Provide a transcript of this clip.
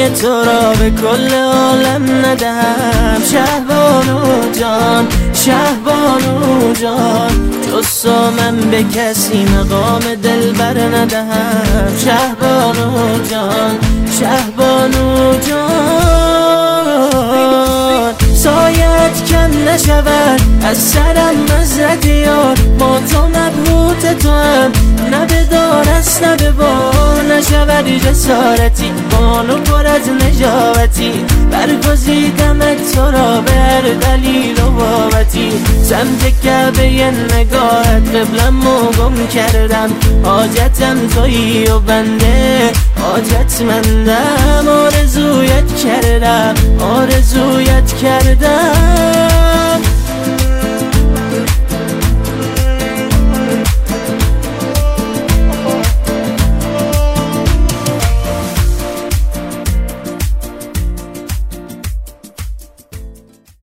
تو را به کل عالم ندهم. شهبانو جان، شهبانو جان، جز من به کسی مقام دلبر ندهم. شهبانو جان، شهبانو جان، سایت کم نشود از سرم مزرد یار. با تو مبهوت تو هم نه به دار است نه به بار. نشود جسارتی بانو پر از نجابتی، برگزیدمت تو را به هر دلیل و بابتی. سمت کعبه نگاهت قبلم و گم کردم. حاجتم تویی و بنده حاجتمندم. آرزویت کردم، آرزویت کردم.